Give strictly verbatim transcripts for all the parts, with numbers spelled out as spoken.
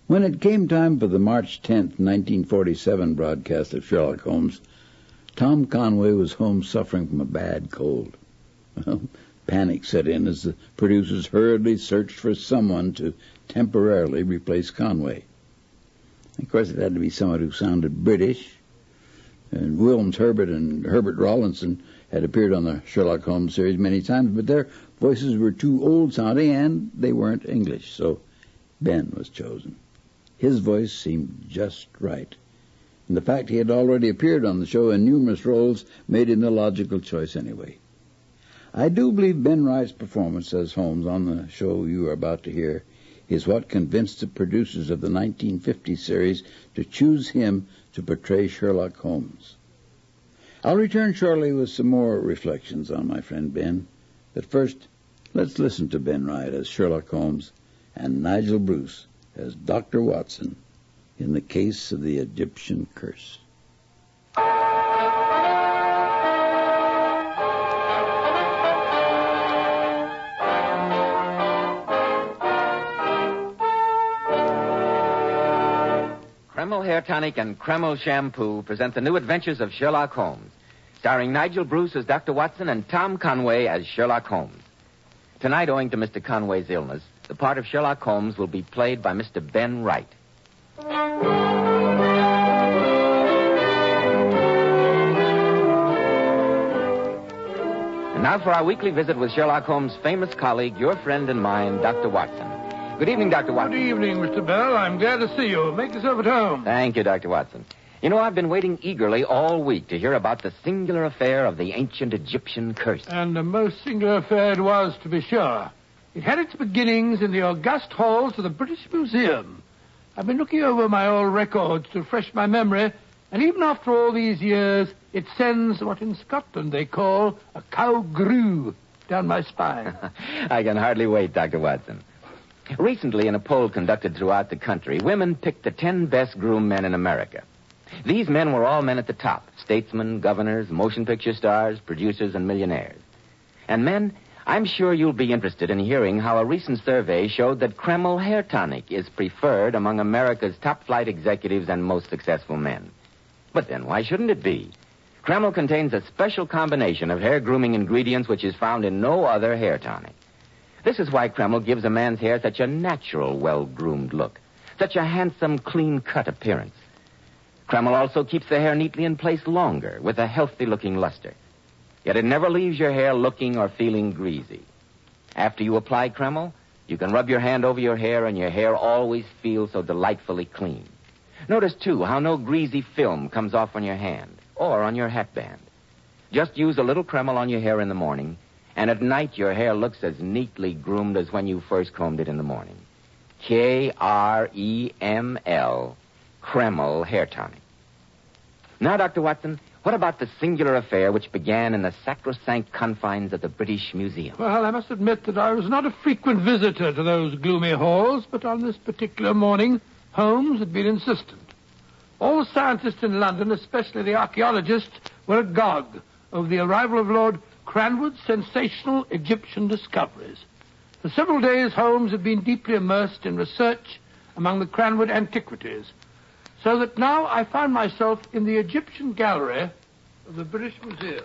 When it came time for the March tenth, nineteen forty-seven broadcast of Sherlock Holmes, Tom Conway was home suffering from a bad cold. Well, panic set in as the producers hurriedly searched for someone to temporarily replace Conway. Of course, it had to be someone who sounded British. And Wilms Herbert and Herbert Rawlinson had appeared on the Sherlock Holmes series many times, but their voices were too old-sounding and they weren't English, so Ben was chosen. His voice seemed just right, and the fact he had already appeared on the show in numerous roles made him the logical choice anyway. I do believe Ben Wright's performance as Holmes on the show you are about to hear is what convinced the producers of the nineteen fifty series to choose him to portray Sherlock Holmes. I'll return shortly with some more reflections on my friend Ben, but first, let's listen to Ben Wright as Sherlock Holmes and Nigel Bruce as Doctor Watson in the case of the Egyptian curse. Kreml Hair Tonic and Kreml Shampoo present the new adventures of Sherlock Holmes, starring Nigel Bruce as Doctor Watson and Tom Conway as Sherlock Holmes. Tonight, owing to Mister Conway's illness, the part of Sherlock Holmes will be played by Mister Ben Wright. And now for our weekly visit with Sherlock Holmes' famous colleague, your friend and mine, Doctor Watson. Good evening, Doctor Watson. Good evening, Mister Bell. I'm glad to see you. Make yourself at home. Thank you, Doctor Watson. You know, I've been waiting eagerly all week to hear about the singular affair of the ancient Egyptian curse. And a most singular affair it was, to be sure. It had its beginnings in the august halls of the British Museum. I've been looking over my old records to refresh my memory, and even after all these years, it sends what in Scotland they call a cow grue down my spine. I can hardly wait, Doctor Watson. Recently, in a poll conducted throughout the country, women picked the ten best groomed men in America. These men were all men at the top: statesmen, governors, motion picture stars, producers, and millionaires. And men, I'm sure you'll be interested in hearing how a recent survey showed that Kreml Hair Tonic is preferred among America's top-flight executives and most successful men. But then why shouldn't it be? Kreml contains a special combination of hair grooming ingredients which is found in no other hair tonic. This is why Kreml gives a man's hair such a natural, well-groomed look, such a handsome, clean-cut appearance. Kreml also keeps the hair neatly in place longer, with a healthy-looking luster. Yet it never leaves your hair looking or feeling greasy. After you apply Kreml, you can rub your hand over your hair, and your hair always feels so delightfully clean. Notice, too, how no greasy film comes off on your hand or on your hatband. Just use a little Kreml on your hair in the morning, and at night your hair looks as neatly groomed as when you first combed it in the morning. K R E M L, Kreml Hair Tonic. Now, Doctor Watson, what about the singular affair which began in the sacrosanct confines of the British Museum? Well, I must admit that I was not a frequent visitor to those gloomy halls, but on this particular morning, Holmes had been insistent. All the scientists in London, especially the archaeologists, were agog over the arrival of Lord Cranwood's sensational Egyptian discoveries. For several days, Holmes had been deeply immersed in research among the Cranwood antiquities, so that now I found myself in the Egyptian gallery of the British Museum.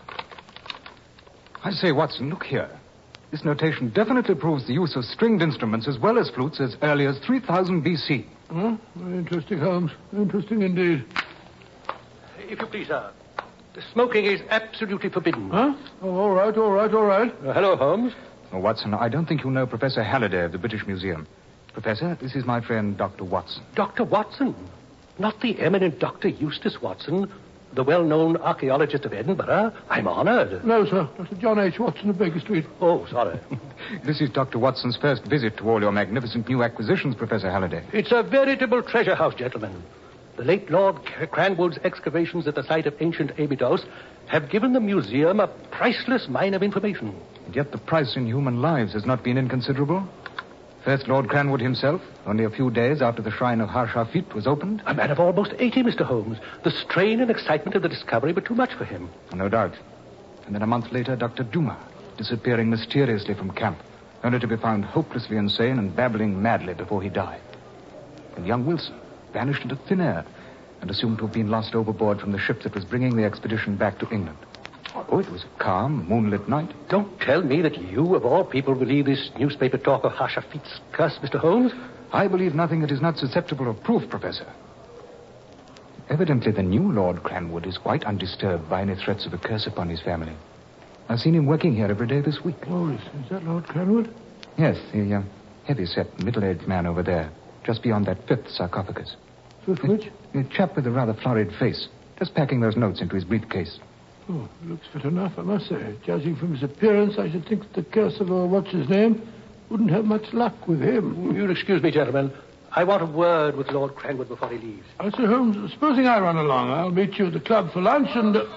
I say, Watson, look here. This notation definitely proves the use of stringed instruments as well as flutes as early as three thousand B C. Oh, very interesting, Holmes. Interesting indeed. If you please, sir. Smoking is absolutely forbidden. Huh? Oh, all right, all right, all right. Uh, hello, Holmes. Oh, Watson, I don't think you know Professor Halliday of the British Museum. Professor, this is my friend, Doctor Watson. Doctor Watson? Not the eminent Doctor Eustace Watson, the well-known archaeologist of Edinburgh. I'm honored. No, sir. Doctor John H. Watson of Baker Street. Oh, sorry. This is Doctor Watson's first visit to all your magnificent new acquisitions, Professor Halliday. It's a veritable treasure house, gentlemen. The late Lord Cranwood's excavations at the site of ancient Abydos have given the museum a priceless mine of information. And yet the price in human lives has not been inconsiderable. First Lord Cranwood himself, only a few days after the shrine of Harshafit was opened. A man of almost eighty, Mister Holmes. The strain and excitement of the discovery were too much for him. No doubt. And then a month later, Doctor Duma, disappearing mysteriously from camp, only to be found hopelessly insane and babbling madly before he died. and young Wilson vanished into thin air and assumed to have been lost overboard from the ship that was bringing the expedition back to England. Oh, it was a calm, moonlit night. Don't tell me that you, of all people, believe this newspaper talk of Harshafit's curse, Mister Holmes. I believe nothing that is not susceptible of proof, Professor. Evidently, the new Lord Cranwood is quite undisturbed by any threats of a curse upon his family. I've seen him working here every day this week. Oh, is, is that Lord Cranwood? Yes, the uh, heavy-set, middle-aged man over there, just beyond that fifth sarcophagus. Fifth which? A chap with a rather florid face, just packing those notes into his briefcase. Oh, looks fit enough, I must say. Judging from his appearance, I should think that the curse of, uh, what's his name, wouldn't have much luck with him. You'll excuse me, gentlemen. I want a word with Lord Cranwood before he leaves. I say, Holmes, supposing I run along. I'll meet you at the club for lunch and... Uh...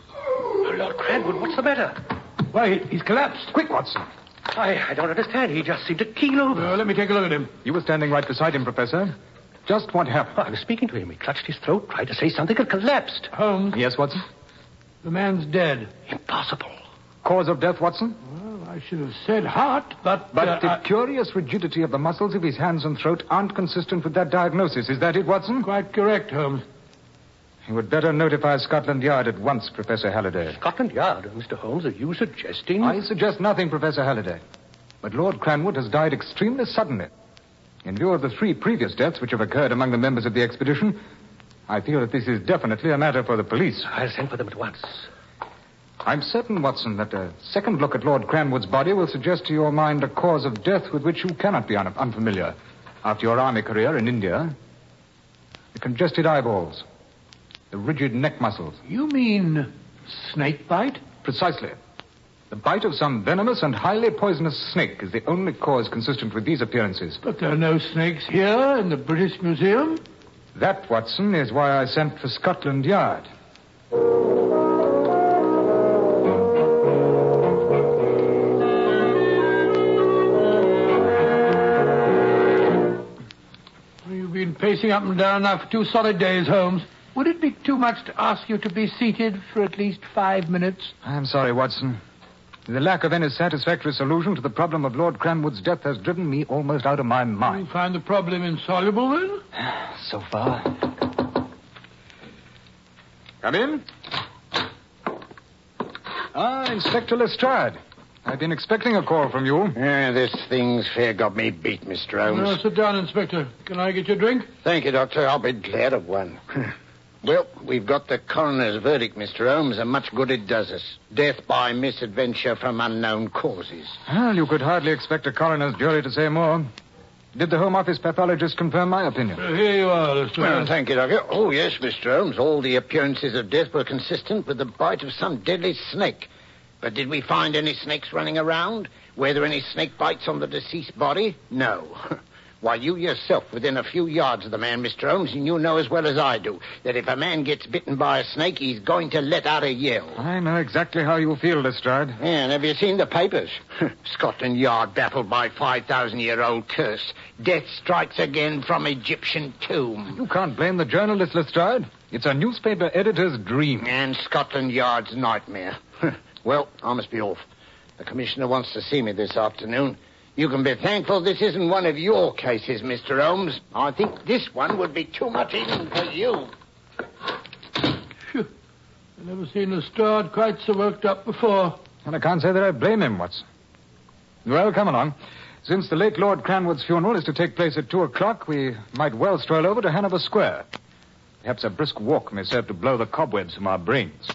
Lord Cranwood, what's the matter? Why, he's collapsed. Quick, Watson. I, I don't understand. He just seemed to keel over. Uh, let me take a look at him. You were standing right beside him, Professor. Just what happened? Oh, I was speaking to him. He clutched his throat, tried to say something, and collapsed. Holmes. Yes, Watson? The man's dead. Impossible. Cause of death, Watson? Well, I should have said heart, but... But uh, the I... curious rigidity of the muscles of his hands and throat aren't consistent with that diagnosis. Is that it, Watson? Quite correct, Holmes. You would better notify Scotland Yard at once, Professor Halliday. Scotland Yard, Mister Holmes, are you suggesting... I suggest nothing, Professor Halliday. But Lord Cranwood has died extremely suddenly. In view of the three previous deaths which have occurred among the members of the expedition, I feel that this is definitely a matter for the police. I'll send for them at once. I'm certain, Watson, that a second look at Lord Cranwood's body will suggest to your mind a cause of death with which you cannot be un- unfamiliar after your army career in India. The congested eyeballs, the rigid neck muscles. You mean snake bite? Precisely. The bite of some venomous and highly poisonous snake is the only cause consistent with these appearances. But there are no snakes here in the British Museum. That, Watson, is why I sent for Scotland Yard. You've been pacing up and down now for two solid days, Holmes. Would it be too much to ask you to be seated for at least five minutes? I'm sorry, Watson. The lack of any satisfactory solution to the problem of Lord Cranwood's death has driven me almost out of my mind. You find the problem insoluble, then? So far. Come in. Ah, Inspector Lestrade. I've been expecting a call from you. Yeah, this thing's fair got me beat, Mister Holmes. No, sit down, Inspector. Can I get you a drink? Thank you, Doctor. I'll be glad of one. Well, we've got the coroner's verdict, Mister Holmes, and much good it does us. Death by misadventure from unknown causes. Well, you could hardly expect a coroner's jury to say more. Did the Home Office pathologist confirm my opinion? Uh, here you are, Lestrade. Well, thank you, Doctor. Oh, yes, Mister Holmes. All the appearances of death were consistent with the bite of some deadly snake. But did we find any snakes running around? Were there any snake bites on the deceased body? No. Why, you yourself, within a few yards of the man, Mister Holmes, and you know as well as I do that if a man gets bitten by a snake, he's going to let out a yell. I know exactly how you feel, Lestrade. Yeah, and have you seen the papers? Scotland Yard baffled by five thousand year old curse. Death strikes again from Egyptian tomb. You can't blame the journalist, Lestrade. It's a newspaper editor's dream. And Scotland Yard's nightmare. Well, I must be off. The commissioner wants to see me this afternoon. You can be thankful this isn't one of your cases, Mister Holmes. I think this one would be too much even for you. Phew. I've never seen Lestrade quite so worked up before. And I can't say that I blame him, Watson. Well, come along. Since the late Lord Cranwood's funeral is to take place at two o'clock, we might well stroll over to Hanover Square. Perhaps a brisk walk may serve to blow the cobwebs from our brains.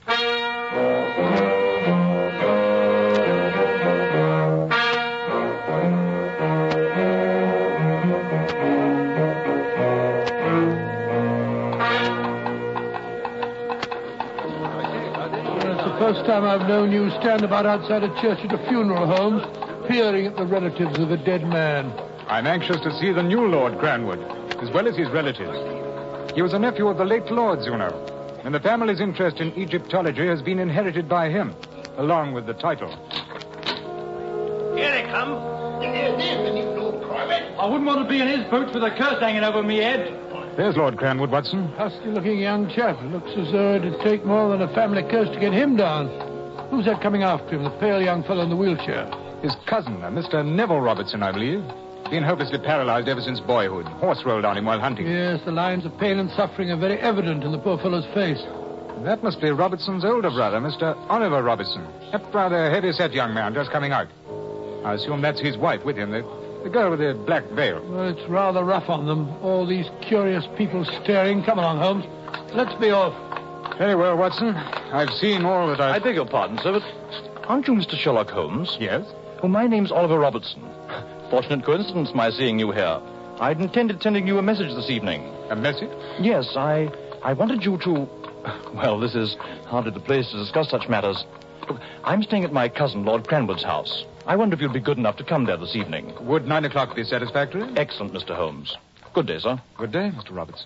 First time I've known you stand about outside a church at a funeral, Holmes, peering at the relatives of a dead man. I'm anxious to see the new Lord Cranwood, as well as his relatives. He was a nephew of the late Lord's, you know, and the family's interest in Egyptology has been inherited by him, along with the title. Here they come. There's the new Lord Cranwood. I wouldn't want to be in his boots with a curse hanging over me head. There's Lord Cranwood, Watson. Husky-looking young chap. Looks as though it'd take more than a family curse to get him down. Who's that coming after him, the pale young fellow in the wheelchair? His cousin, uh, Mister Neville Robertson, I believe. Been hopelessly paralyzed ever since boyhood. Horse rolled on him while hunting. Yes, the lines of pain and suffering are very evident in the poor fellow's face. That must be Robertson's older brother, Mister Oliver Robertson. That rather heavy-set young man just coming out. I assume that's his wife with him, the, the girl with the black veil. Well, it's rather rough on them. All these curious people staring. Come along, Holmes. Let's be off. Very well, Watson. I've seen all that I've... I beg your pardon, sir, but aren't you Mister Sherlock Holmes? Yes? Oh, my name's Oliver Robertson. Fortunate coincidence, my seeing you here. I'd intended sending you a message this evening. A message? Yes, I... I wanted you to... Well, this is hardly the place to discuss such matters. Look, I'm staying at my cousin, Lord Cranwood's house. I wonder if you'd be good enough to come there this evening. Would nine o'clock be satisfactory? Excellent, Mister Holmes. Good day, sir. Good day, Mister Robertson.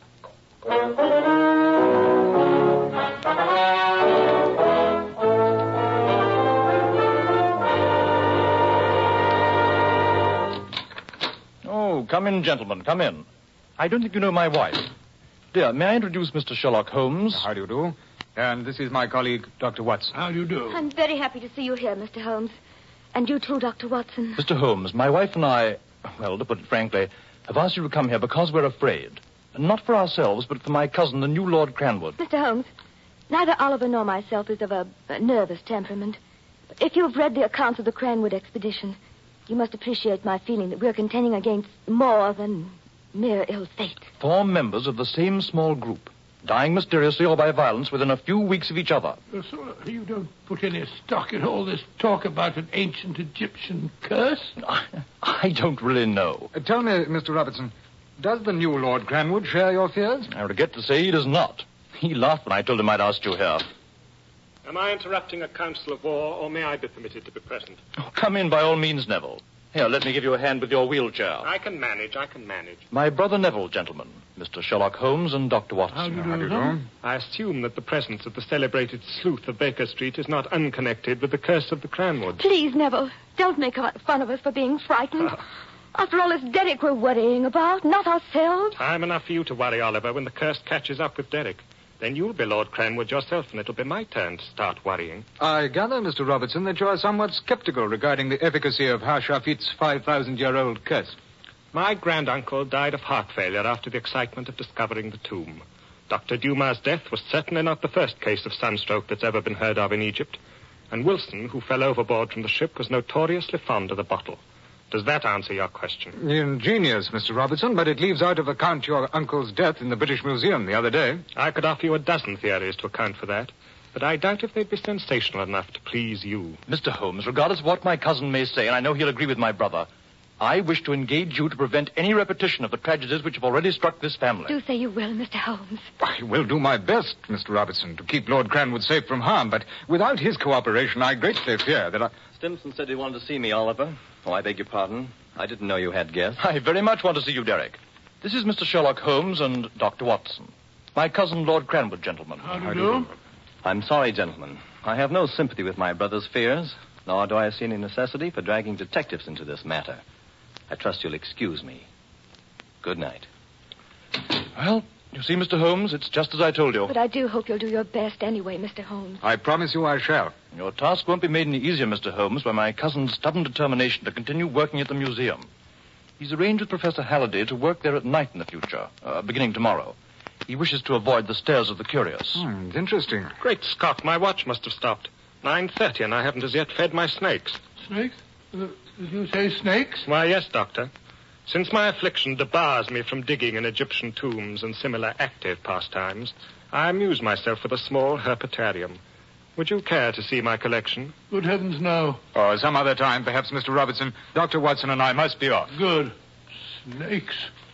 Oh, come in, gentlemen, come in. I don't think you know my wife. Dear, may I introduce Mister Sherlock Holmes? How do you do? And this is my colleague, Doctor Watson. How do you do? I'm very happy to see you here, Mister Holmes. And you too, Doctor Watson. Mister Holmes, my wife and I, well, to put it frankly, have asked you to come here because we're afraid. Not for ourselves, but for my cousin, the new Lord Cranwood. Mister Holmes, neither Oliver nor myself is of a, a nervous temperament. But if you've read the accounts of the Cranwood expedition, you must appreciate my feeling that we're contending against more than mere ill fate. Four members of the same small group, dying mysteriously or by violence within a few weeks of each other. Uh, so you don't put any stock in all this talk about an ancient Egyptian curse? I, I don't really know. Uh, tell me, Mister Robertson, does the new Lord Cranwood share your fears? I regret to say he does not. He laughed when I told him I'd asked you here. Am I interrupting a council of war, or may I be permitted to be present? Oh, come in by all means, Neville. Here, let me give you a hand with your wheelchair. I can manage, I can manage. My brother Neville, gentlemen. Mister Sherlock Holmes and Doctor Watson. How do you do, How do you huh? do? I assume that the presence of the celebrated sleuth of Baker Street is not unconnected with the curse of the Cranwoods. Please, Neville, don't make fun of us for being frightened. After all, it's Derek we're worrying about, not ourselves. Time enough for you to worry, Oliver, when the curse catches up with Derek. Then you'll be Lord Cranwood yourself, and it'll be my turn to start worrying. I gather, Mister Robertson, that you are somewhat skeptical regarding the efficacy of Hashafit's five thousand year old curse. My granduncle died of heart failure after the excitement of discovering the tomb. Doctor Dumas' death was certainly not the first case of sunstroke that's ever been heard of in Egypt. And Wilson, who fell overboard from the ship, was notoriously fond of the bottle. Does that answer your question? Ingenious, Mister Robertson, but it leaves out of account your uncle's death in the British Museum the other day. I could offer you a dozen theories to account for that, but I doubt if they'd be sensational enough to please you. Mister Holmes, regardless of what my cousin may say, and I know he'll agree with my brother, I wish to engage you to prevent any repetition of the tragedies which have already struck this family. Do say you will, Mister Holmes. I will do my best, Mister Robertson, to keep Lord Cranwood safe from harm, but without his cooperation, I greatly fear that I... Stimson said he wanted to see me, Oliver. Oh, I beg your pardon. I didn't know you had guests. I very much want to see you, Derek. This is Mister Sherlock Holmes and Doctor Watson. My cousin, Lord Cranwood, gentlemen. How do you do? I'm sorry, gentlemen. I have no sympathy with my brother's fears, nor do I see any necessity for dragging detectives into this matter. I trust you'll excuse me. Good night. Well, you see, Mister Holmes, it's just as I told you. But I do hope you'll do your best anyway, Mister Holmes. I promise you I shall. Your task won't be made any easier, Mister Holmes, by my cousin's stubborn determination to continue working at the museum. He's arranged with Professor Halliday to work there at night in the future, uh, beginning tomorrow. He wishes to avoid the stares of the curious. Hmm, it's interesting. Great Scott, my watch must have stopped. nine thirty, and I haven't as yet fed my snakes. Snakes? Uh, did you say snakes? Why, yes, Doctor. Since my affliction debars me from digging in Egyptian tombs and similar active pastimes, I amuse myself with a small herpetarium. Would you care to see my collection? Good heavens, no. Or some other time, perhaps, Mister Robertson. Doctor Watson and I must be off. Good. Snakes.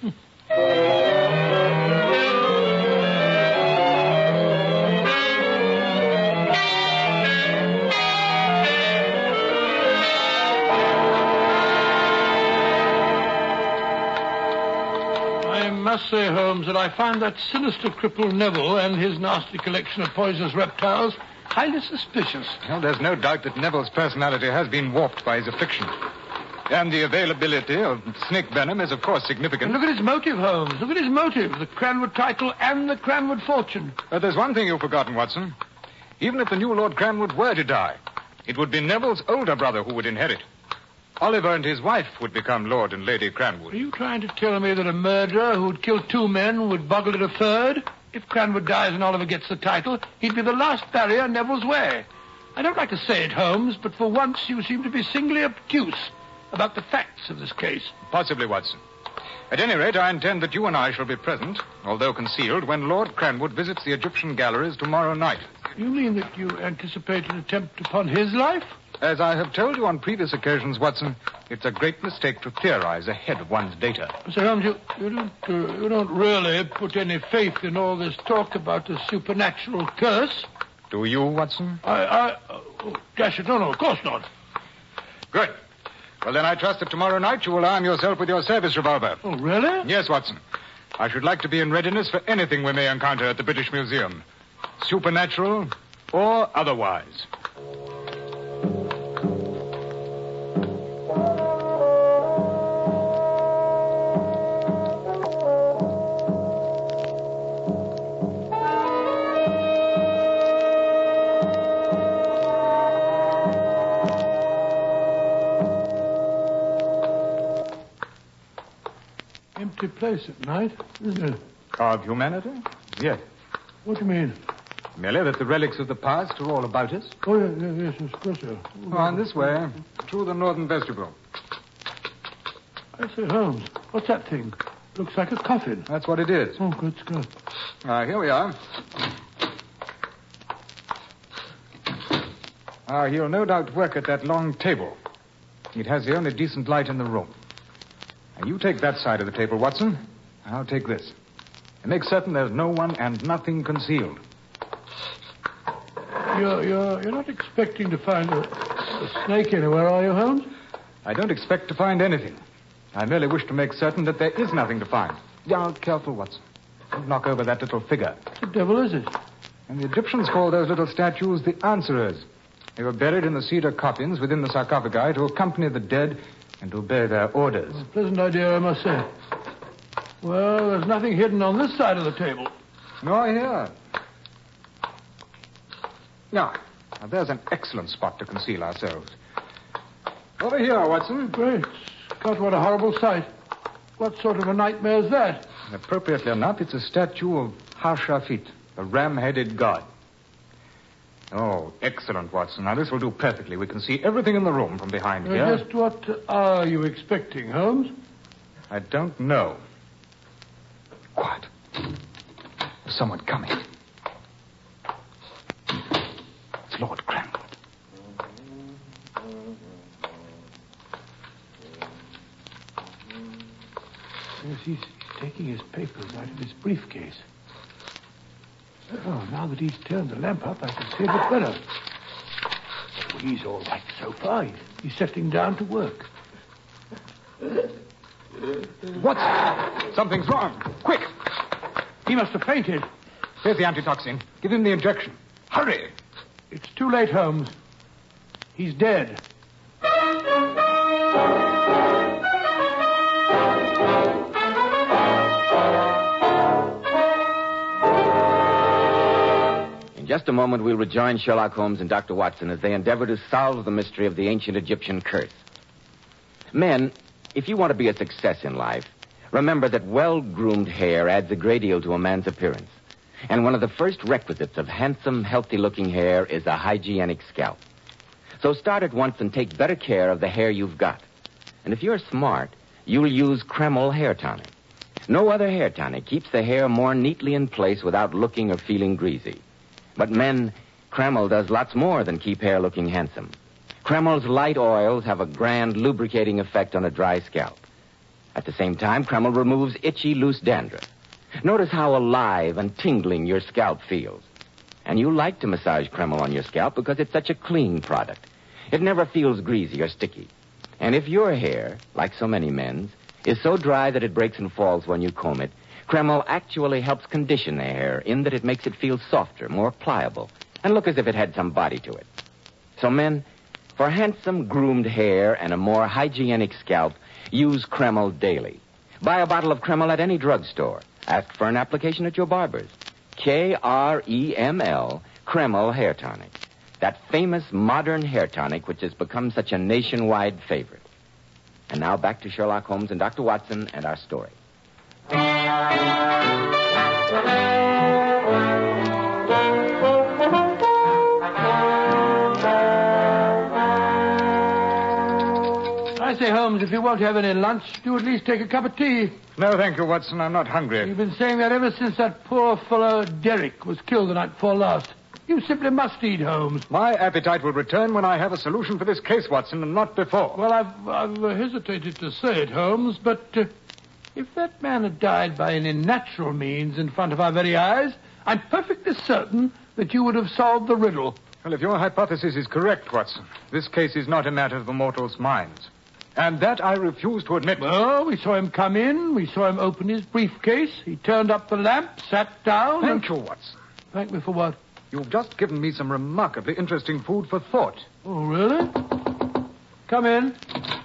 I must say, Holmes, that I find that sinister cripple Neville and his nasty collection of poisonous reptiles highly suspicious. Well, there's no doubt that Neville's personality has been warped by his affliction. And the availability of snake venom is, of course, significant. And look at his motive, Holmes. Look at his motive. The Cranwood title and the Cranwood fortune. But there's one thing you've forgotten, Watson. Even if the new Lord Cranwood were to die, it would be Neville's older brother who would inherit. Oliver and his wife would become Lord and Lady Cranwood. Are you trying to tell me that a murderer who'd killed two men would boggle at a third? If Cranwood dies and Oliver gets the title, he'd be the last barrier in Neville's way. I don't like to say it, Holmes, but for once you seem to be singly obtuse about the facts of this case. Possibly, Watson. At any rate, I intend that you and I shall be present, although concealed, when Lord Cranwood visits the Egyptian galleries tomorrow night. You mean that you anticipate an attempt upon his life? As I have told you on previous occasions, Watson, it's a great mistake to theorize ahead of one's data. Mister Holmes, you, you, don't, uh, you don't really put any faith in all this talk about a supernatural curse. Do you, Watson? I, I, uh, oh, dash it, no, no, of course not. Good. Well, then I trust that tomorrow night you will arm yourself with your service revolver. Oh, really? Yes, Watson. I should like to be in readiness for anything we may encounter at the British Museum. Supernatural or otherwise. Empty place at night, isn't it? Of humanity? Yes. What do you mean? Merely that the relics of the past are all about us. Oh, yes, yes, yes, of course, sir. Oh, on this way, through the northern vestibule. I say, Holmes, what's that thing? Looks like a coffin. That's what it is. Oh, good Scott. Ah, here we are. Ah, he'll no doubt work at that long table. It has the only decent light in the room. Now, you take that side of the table, Watson. I'll take this. And make certain there's no one and nothing concealed. You're, you're, you're not expecting to find a, a snake anywhere, are you, Holmes? I don't expect to find anything. I merely wish to make certain that there is nothing to find. Now, careful, Watson. Don't knock over that little figure. What the devil is it? And the Egyptians call those little statues the answerers. They were buried in the cedar coffins within the sarcophagi to accompany the dead and to obey their orders. A pleasant idea, I must say. Well, there's nothing hidden on this side of the table. Nor here. Now, now, there's an excellent spot to conceal ourselves. Over here, Watson. Great. God, what a horrible sight. What sort of a nightmare is that? Appropriately enough, it's a statue of Har-Shafit, the ram-headed god. Oh, excellent, Watson. Now, this will do perfectly. We can see everything in the room from behind Uh, here. Just what are you expecting, Holmes? I don't know. Quiet. There's someone coming. It's Lord Cranwood. Yes, he's, he's taking his papers out of his briefcase. Oh, now that he's turned the lamp up, I can see a bit better. Well, he's all right so far. He's, he's settling down to work. What? Something's wrong. Quick. He must have fainted. Here's the antitoxin. Give him the injection. Hurry. It's too late, Holmes. He's dead. In just a moment, we'll rejoin Sherlock Holmes and Doctor Watson as they endeavor to solve the mystery of the ancient Egyptian curse. Men, if you want to be a success in life, remember that well-groomed hair adds a great deal to a man's appearance. And one of the first requisites of handsome, healthy-looking hair is a hygienic scalp. So start at once and take better care of the hair you've got. And if you're smart, you'll use Kreml hair tonic. No other hair tonic keeps the hair more neatly in place without looking or feeling greasy. But men, Kreml does lots more than keep hair looking handsome. Kreml's light oils have a grand lubricating effect on a dry scalp. At the same time, Kreml removes itchy, loose dandruff. Notice how alive and tingling your scalp feels. And you like to massage Kreml on your scalp because it's such a clean product. It never feels greasy or sticky. And if your hair, like so many men's, is so dry that it breaks and falls when you comb it, Kreml actually helps condition the hair in that it makes it feel softer, more pliable, and look as if it had some body to it. So men, for handsome, groomed hair and a more hygienic scalp, use Kreml daily. Buy a bottle of Kreml at any drugstore. Ask for an application at your barber's. K R E M L, Kreml Hair Tonic. That famous modern hair tonic which has become such a nationwide favorite. And now back to Sherlock Holmes and Doctor Watson and our story. I say, Holmes, if you won't have any lunch, do at least take a cup of tea. No, thank you, Watson. I'm not hungry. You've been saying that ever since that poor fellow Derek was killed the night before last. You simply must eat, Holmes. My appetite will return when I have a solution for this case, Watson, and not before. Well, I've, I've uh, hesitated to say it, Holmes, but uh, if that man had died by any natural means in front of our very eyes, I'm perfectly certain that you would have solved the riddle. Well, if your hypothesis is correct, Watson, this case is not a matter of the mortal's minds. And that I refuse to admit. Well, we saw him come in. We saw him open his briefcase. He turned up the lamp, sat down. Thank and... you, Watson. Thank me for what? You've just given me some remarkably interesting food for thought. Oh, really? Come in.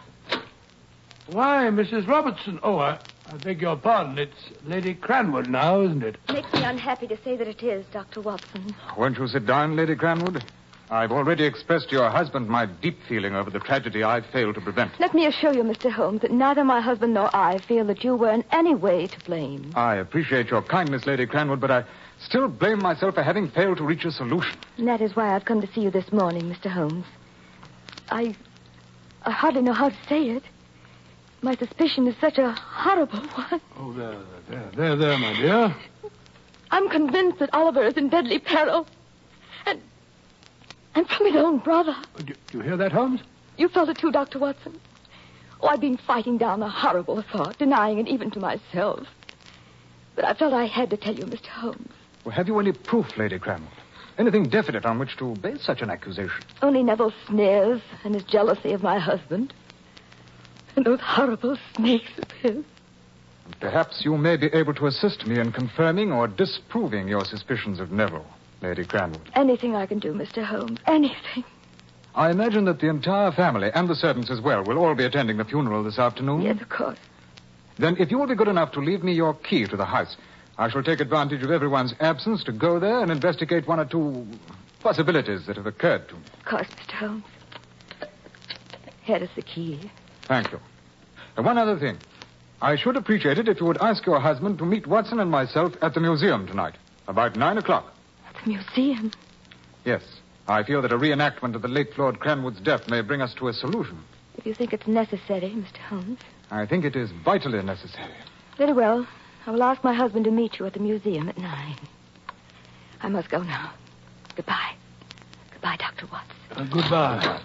Why, Missus Robertson. Oh, I, I beg your pardon. It's Lady Cranwood now, isn't it? Makes me unhappy to say that it is, Doctor Watson. Won't you sit down, Lady Cranwood? I've already expressed to your husband my deep feeling over the tragedy I failed to prevent. Let me assure you, Mister Holmes, that neither my husband nor I feel that you were in any way to blame. I appreciate your kindness, Lady Cranwood, but I still blame myself for having failed to reach a solution. And that is why I've come to see you this morning, Mister Holmes. I... I hardly know how to say it. My suspicion is such a horrible one. Oh, there, there, there, there, my dear. I'm convinced that Oliver is in deadly peril. And... and from his own brother. Do, do you hear that, Holmes? You felt it too, Doctor Watson? Oh, I've been fighting down a horrible thought, denying it even to myself. But I felt I had to tell you, Mister Holmes. Well, have you any proof, Lady Cranwood? Anything definite on which to base such an accusation? Only Neville's sneers and his jealousy of my husband. And those horrible snakes of his. Perhaps you may be able to assist me in confirming or disproving your suspicions of Neville, Lady Cranwood. Anything I can do, Mister Holmes. Anything. I imagine that the entire family, and the servants as well, will all be attending the funeral this afternoon. Yes, of course. Then if you will be good enough to leave me your key to the house, I shall take advantage of everyone's absence to go there and investigate one or two possibilities that have occurred to me. Of course, Mister Holmes. Here is the key. Thank you. And one other thing. I should appreciate it if you would ask your husband to meet Watson and myself at the museum tonight, about nine o'clock. At the museum? Yes. I feel that a reenactment of the late Lord Cranwood's death may bring us to a solution. If you think it's necessary, Mister Holmes. I think it is vitally necessary. Very well. I will ask my husband to meet you at the museum at nine. I must go now. Goodbye. Goodbye, Doctor Watson. Uh, goodbye.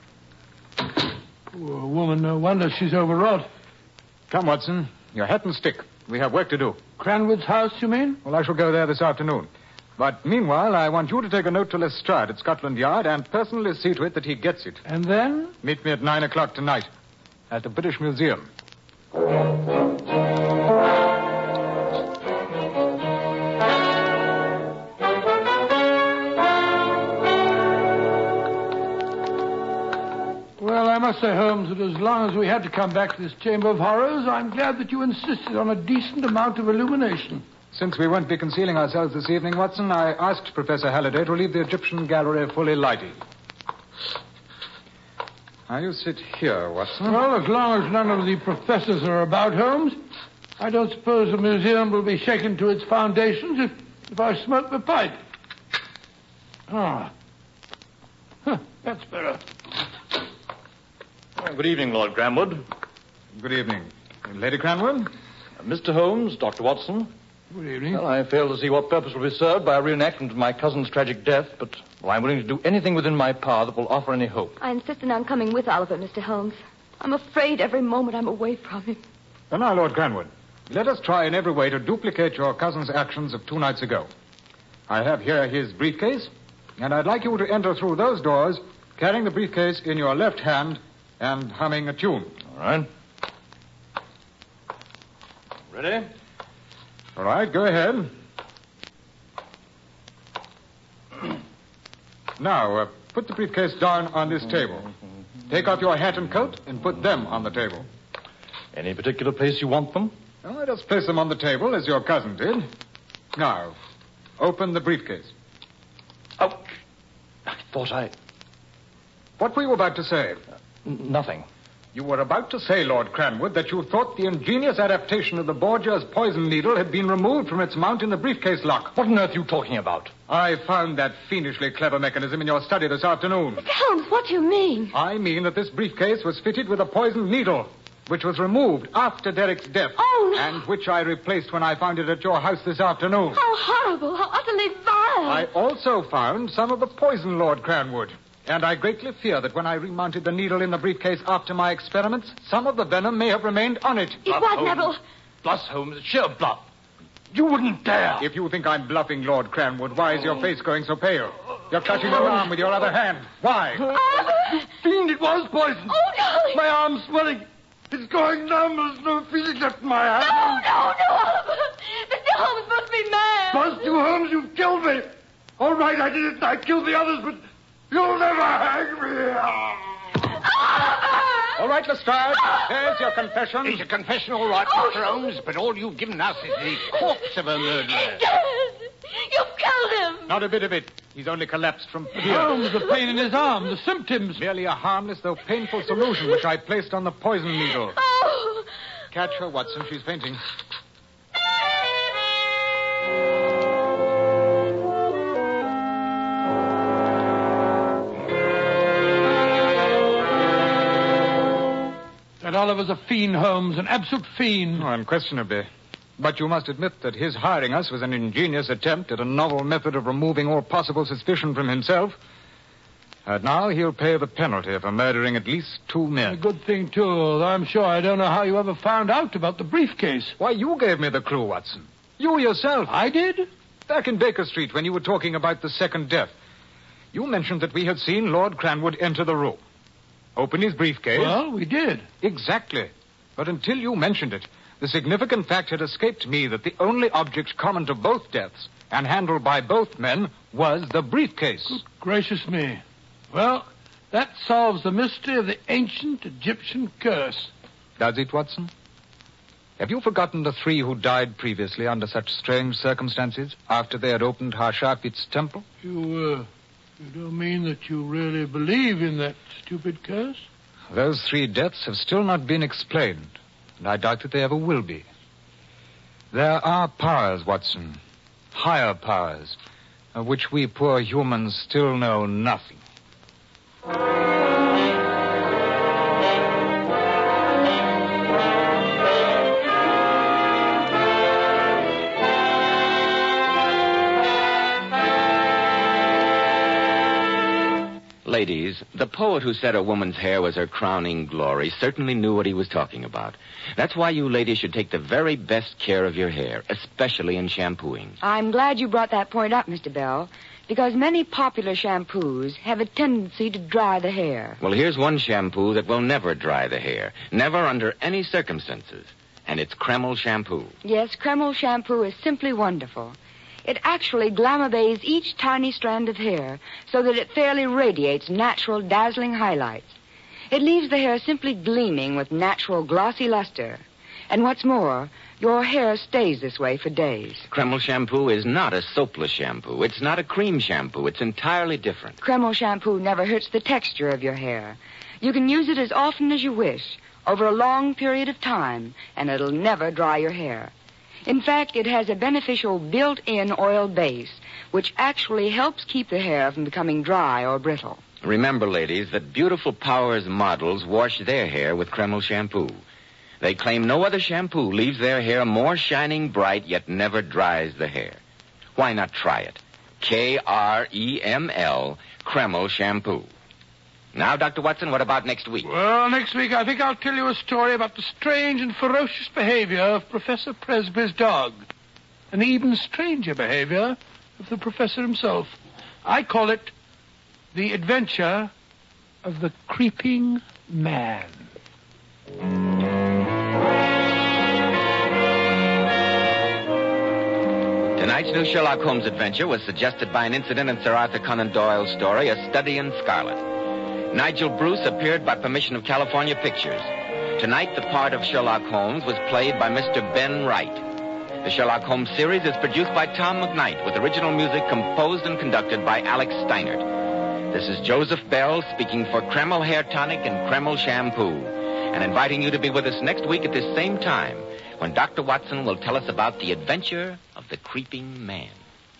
Poor woman, no wonder she's overwrought. Come, Watson. Your hat and stick. We have work to do. Cranwood's house, you mean? Well, I shall go there this afternoon. But meanwhile, I want you to take a note to Lestrade at Scotland Yard and personally see to it that he gets it. And then? Meet me at nine o'clock tonight at the British Museum. Well, I must say, Holmes, that as long as we had to come back to this Chamber of Horrors, I'm glad that you insisted on a decent amount of illumination. Since we won't be concealing ourselves this evening, Watson, I asked Professor Halliday to leave the Egyptian gallery fully lighted. Now, you sit here, Watson. Well, as long as none of the professors are about, Holmes, I don't suppose the museum will be shaken to its foundations if, if I smoke the pipe. Ah. Huh, that's better. Well, good evening, Lord Cranwood. Good evening. Lady Cranwood? Uh, Mister Holmes, Doctor Watson. Good evening. Well, I fail to see what purpose will be served by a reenactment of my cousin's tragic death, but well, I'm willing to do anything within my power that will offer any hope. I insisted on coming with Oliver, Mister Holmes. I'm afraid every moment I'm away from him. Well, now, Lord Cranwood, let us try in every way to duplicate your cousin's actions of two nights ago. I have here his briefcase, and I'd like you to enter through those doors, carrying the briefcase in your left hand and humming a tune. All right. Ready? All right, go ahead. Now, uh, put the briefcase down on this table. Take off your hat and coat and put them on the table. Any particular place you want them? Oh, just place them on the table, as your cousin did. Now, open the briefcase. Ouch. I thought I... What were you about to say? N- nothing. You were about to say, Lord Cranwood, that you thought the ingenious adaptation of the Borgia's poison needle had been removed from its mount in the briefcase lock. What on earth are you talking about? I found that fiendishly clever mechanism in your study this afternoon. Mister Holmes, what do you mean? I mean that this briefcase was fitted with a poisoned needle, which was removed after Derek's death. Oh, no. And which I replaced when I found it at your house this afternoon. How horrible, how utterly vile. I also found some of the poison, Lord Cranwood. And I greatly fear that when I remounted the needle in the briefcase after my experiments, some of the venom may have remained on it. It was, Neville. Bluff, Holmes, sheer bluff. You wouldn't dare. If you think I'm bluffing, Lord Cranwood, why is your face going so pale? You're clutching your arm with your other hand. Why? Oh, Fiend, it was poison. oh darling. My arm's swelling. It's going numb. There's no feeling left in my hand. No, no, no. Mister Holmes must be mad. Bust you, Holmes, you've killed me. All right, I did it. I killed the others, but you'll never hang me. All right, Lestrade. There's your confession. It's a confession, all right, Oh. Mister Holmes, but all you've given us is the corpse of a murderer. Yes. You've killed him. Not a bit of it. He's only collapsed from fear. Holmes, the pain in his arm, the symptoms. Merely a harmless, though painful solution which I placed on the poison needle. Oh. Catch her, Watson. She's fainting. That Oliver's a fiend, Holmes, an absolute fiend. Oh, unquestionably. But you must admit that his hiring us was an ingenious attempt at a novel method of removing all possible suspicion from himself. And now he'll pay the penalty for murdering at least two men. A good thing, too, though I'm sure I don't know how you ever found out about the briefcase. Why, you gave me the clue, Watson. You yourself. I did? Back in Baker Street when you were talking about the second death. You mentioned that we had seen Lord Cranwood enter the room. Open his briefcase. Well, we did. Exactly. But until you mentioned it, the significant fact had escaped me that the only object common to both deaths and handled by both men was the briefcase. Good gracious me. Well, that solves the mystery of the ancient Egyptian curse. Does it, Watson? Have you forgotten the three who died previously under such strange circumstances after they had opened Harshafit's temple? You, uh, you don't mean that you really believe in that stupid curse? Those three deaths have still not been explained, and I doubt that they ever will be. There are powers, Watson, higher powers, of which we poor humans still know nothing. Ladies, the poet who said a woman's hair was her crowning glory certainly knew what he was talking about. That's why you ladies should take the very best care of your hair, especially in shampooing. I'm glad you brought that point up, Mister Bell, because many popular shampoos have a tendency to dry the hair. Well, here's one shampoo that will never dry the hair, never under any circumstances, and it's Kreml shampoo. Yes, Kreml shampoo is simply wonderful. It actually glamour bathes each tiny strand of hair so that it fairly radiates natural, dazzling highlights. It leaves the hair simply gleaming with natural, glossy luster. And what's more, your hair stays this way for days. Kreml shampoo is not a soapless shampoo. It's not a cream shampoo. It's entirely different. Kreml shampoo never hurts the texture of your hair. You can use it as often as you wish, over a long period of time, and it'll never dry your hair. In fact, it has a beneficial built-in oil base, which actually helps keep the hair from becoming dry or brittle. Remember, ladies, that Beautiful Powers models wash their hair with Kreml shampoo. They claim no other shampoo leaves their hair more shining bright, yet never dries the hair. Why not try it? K R E M L, Kreml shampoo. Now, Doctor Watson, what about next week? Well, next week I think I'll tell you a story about the strange and ferocious behavior of Professor Presby's dog. And the even stranger behavior of the professor himself. I call it The Adventure of the Creeping Man. Tonight's new Sherlock Holmes adventure was suggested by an incident in Sir Arthur Conan Doyle's story, A Study in Scarlet. Nigel Bruce appeared by permission of California Pictures. Tonight, the part of Sherlock Holmes was played by Mister Ben Wright. The Sherlock Holmes series is produced by Tom McKnight, with original music composed and conducted by Alex Steinert. This is Joseph Bell speaking for Kreml Hair Tonic and Kreml Shampoo. and inviting you to be with us next week at this same time, when Doctor Watson will tell us about the adventure of the creeping man.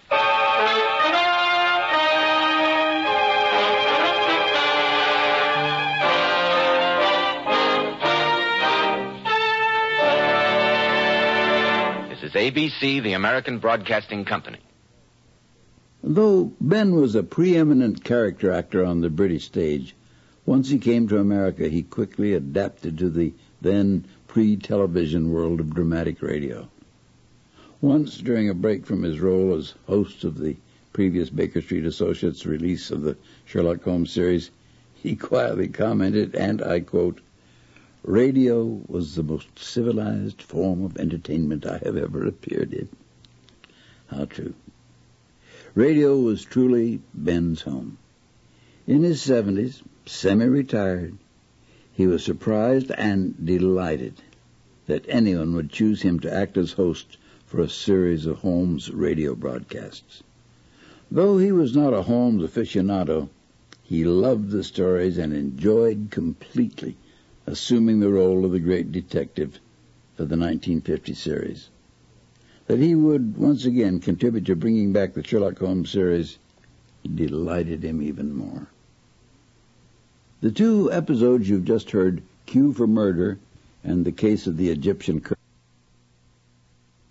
This is A B C, the American Broadcasting Company. Though Ben was a preeminent character actor on the British stage, once he came to America, he quickly adapted to the then pre-television world of dramatic radio. Once, during a break from his role as host of the previous Baker Street Associates release of the Sherlock Holmes series, he quietly commented, and I quote, "Radio was the most civilized form of entertainment I have ever appeared in." How true. Radio was truly Ben's home. In his seventies, semi-retired, he was surprised and delighted that anyone would choose him to act as host for a series of Holmes radio broadcasts. Though he was not a Holmes aficionado, he loved the stories and enjoyed completely assuming the role of the great detective for the nineteen fifty series. That he would once again contribute to bringing back the Sherlock Holmes series delighted him even more. The two episodes you've just heard, Cue for Murder and The Case of the Egyptian Curse,